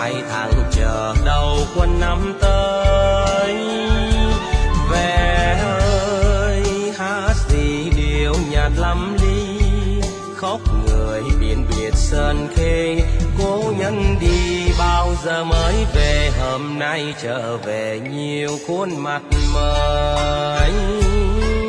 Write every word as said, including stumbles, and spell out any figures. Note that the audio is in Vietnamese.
ngày tháng chờ đầu quân năm tới. Về ơi hát gì điều nhạt lắm ly, khóc người biển biệt sơn khê. Cố nhân đi bao giờ mới về, hôm nay trở về nhiều khuôn mặt mới.